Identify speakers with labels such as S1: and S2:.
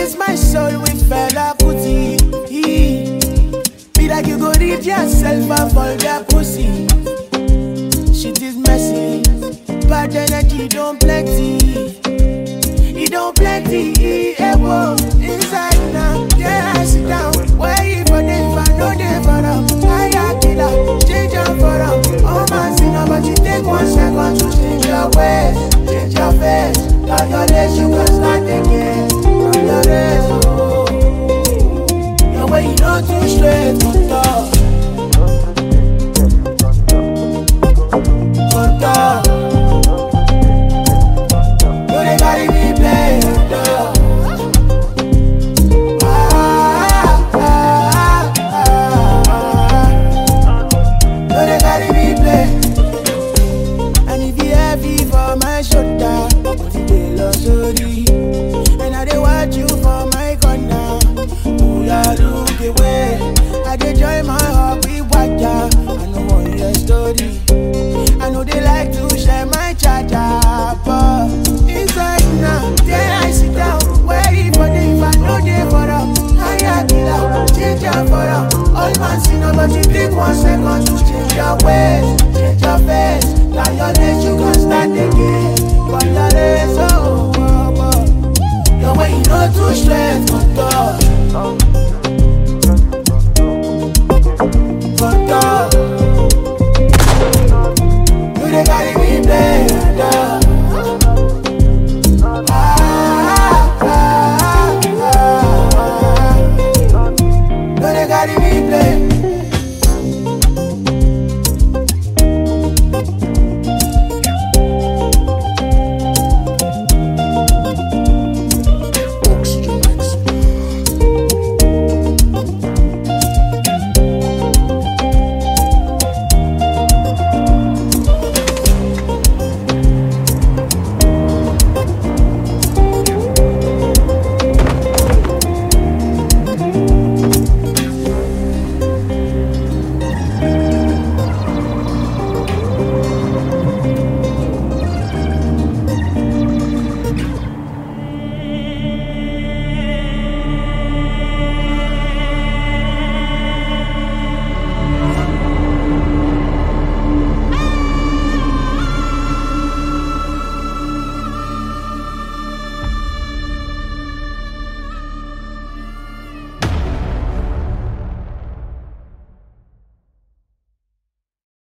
S1: chase my soul with fella putty. Be like you go read yourself and fall that pussy. Shit is messy, bad energy don't plenty. It don't plenty, whoa. Inside now, yeah, I sit down. Where you for them, if I know they for them. I got killer, change them for them. Oh man, see now, but you take 1 second to change your ways, change your face. Got your legs, you can start again. From your race, oh. Your way, you know too straight, good talk. Good talk. You they carry me play, dog. You they carry me play. And if you heavy for my shoulder, but you dey lost sorry. And I dey watch you for my corner. Oh yeah, look away. I dey join my heart with water. I know want your story. I know they like to share my charger, but inside now, there I sit down. Waiting for them, if I know they for them. I got killer, change your for them. All man see no, but you take 1 second to change your ways, change your face. Now your legs, you can start again. Call your race, oh, oh, oh. Your way, you know too straight, good dog.